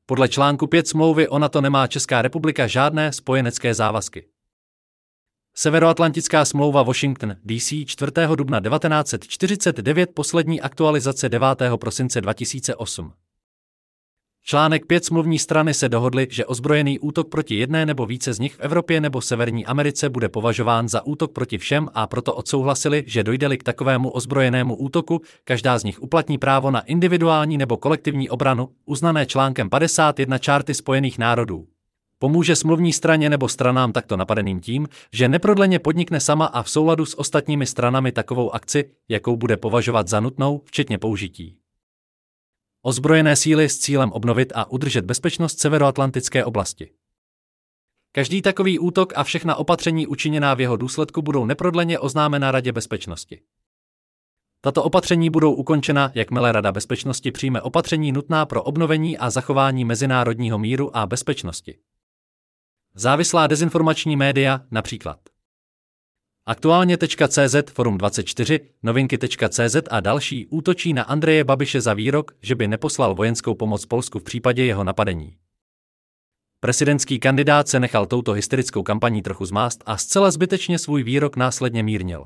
Podle článku 5 smlouvy o NATO nemá Česká republika žádné spojenecké závazky. Severoatlantická smlouva Washington, D.C. 4. dubna 1949, poslední aktualizace 9. prosince 2008. Článek 5 smluvní strany se dohodly, že ozbrojený útok proti jedné nebo více z nich v Evropě nebo Severní Americe bude považován za útok proti všem a proto odsouhlasili, že dojde-li k takovému ozbrojenému útoku, každá z nich uplatní právo na individuální nebo kolektivní obranu, uznané článkem 51 Charty Spojených národů. Pomůže smluvní straně nebo stranám takto napadeným tím, že neprodleně podnikne sama a v souladu s ostatními stranami takovou akci, jakou bude považovat za nutnou, včetně použití ozbrojené síly s cílem obnovit a udržet bezpečnost severoatlantické oblasti. Každý takový útok a všechna opatření učiněná v jeho důsledku budou neprodleně oznámena Radě bezpečnosti. Tato opatření budou ukončena, jakmile Rada bezpečnosti přijme opatření nutná pro obnovení a zachování mezinárodního míru a bezpečnosti. Závislá dezinformační média, například Aktuálně.cz, Forum24, Novinky.cz a další útočí na Andreje Babiše za výrok, že by neposlal vojenskou pomoc Polsku v případě jeho napadení. Prezidentský kandidát se nechal touto hysterickou kampaní trochu zmást a zcela zbytečně svůj výrok následně mírnil.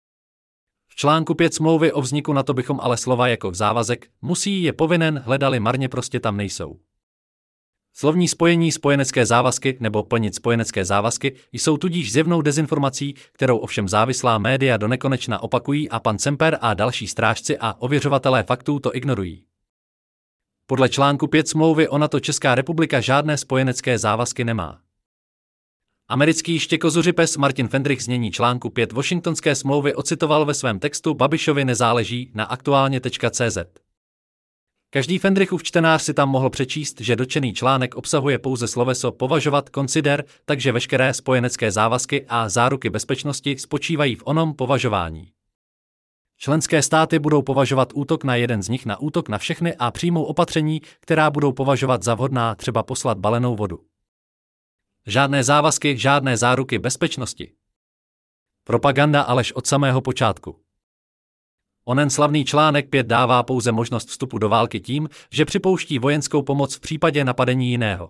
V článku 5 smlouvy o vzniku NATO bychom ale slova jako závazek, musí je povinen, hledali marně, prostě tam nejsou. Slovní spojení spojenecké závazky nebo plnit spojenecké závazky jsou tudíž zjevnou dezinformací, kterou ovšem závislá média donekonečna opakují a pan Semper a další strážci a ověřovatelé faktů to ignorují. Podle článku 5 smlouvy o NATO Česká republika žádné spojenecké závazky nemá. Americký štěkozuřipes Martin Fendrich znění článku 5 Washingtonské smlouvy ocitoval ve svém textu Babišovi nezáleží na aktuálně.cz. Každý Fendrichův čtenář si tam mohl přečíst, že dotčený článek obsahuje pouze sloveso považovat consider, takže veškeré spojenecké závazky a záruky bezpečnosti spočívají v onom považování. Členské státy budou považovat útok na jeden z nich na útok na všechny a přijmou opatření, která budou považovat za vhodná, třeba poslat balenou vodu. Žádné závazky, žádné záruky bezpečnosti. Propaganda a lež od samého počátku. Onen slavný článek 5 dává pouze možnost vstupu do války tím, že připouští vojenskou pomoc v případě napadení jiného.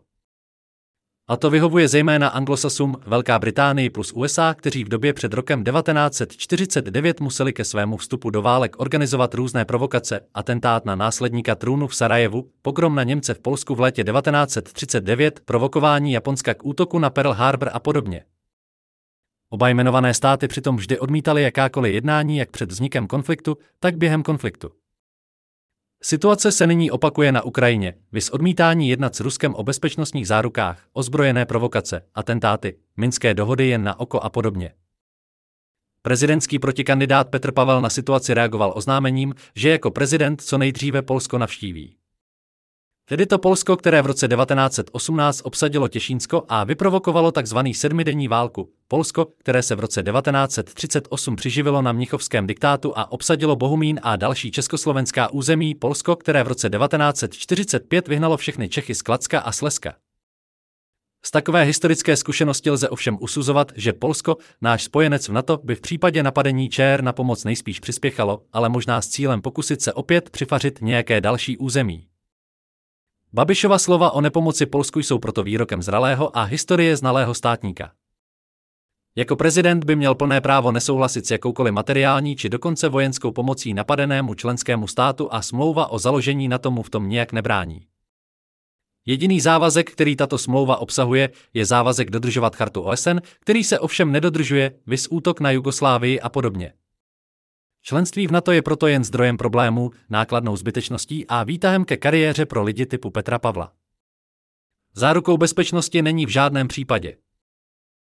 A to vyhovuje zejména Anglosasům, Velká Británii plus USA, kteří v době před rokem 1949 museli ke svému vstupu do válek organizovat různé provokace, atentát na následníka trůnu v Sarajevu, pogrom na Němce v Polsku v létě 1939, provokování Japonska k útoku na Pearl Harbor a podobně. Oba jmenované státy přitom vždy odmítaly jakákoliv jednání jak před vznikem konfliktu, tak během konfliktu. Situace se nyní opakuje na Ukrajině, viz odmítání jednat s Ruskem o bezpečnostních zárukách, ozbrojené provokace, atentáty, minské dohody jen na oko a podobně. Prezidentský protikandidát Petr Pavel na situaci reagoval oznámením, že jako prezident co nejdříve Polsko navštíví. Tedy to Polsko, které v roce 1918 obsadilo Těšínsko a vyprovokovalo tzv. sedmidenní válku, Polsko, které se v roce 1938 přiživilo na mnichovském diktátu a obsadilo Bohumín a další československá území, Polsko, které v roce 1945 vyhnalo všechny Čechy z Kladska a Slezska. Z takové historické zkušenosti lze ovšem usuzovat, že Polsko, náš spojenec v NATO, by v případě napadení ČR na pomoc nejspíš přispěchalo, ale možná s cílem pokusit se opět přifařit nějaké další území. Babišova slova o nepomoci Polsku jsou proto výrokem zralého a historie znalého státníka. Jako prezident by měl plné právo nesouhlasit s jakoukoliv materiální či dokonce vojenskou pomocí napadenému členskému státu a smlouva o založení NATO mu v tom nijak nebrání. Jediný závazek, který tato smlouva obsahuje, je závazek dodržovat chartu OSN, který se ovšem nedodržuje, viz útok na Jugoslávii a podobně. Členství v NATO je proto jen zdrojem problémů, nákladnou zbytečností a výtahem ke kariéře pro lidi typu Petra Pavla. Zárukou bezpečnosti není v žádném případě.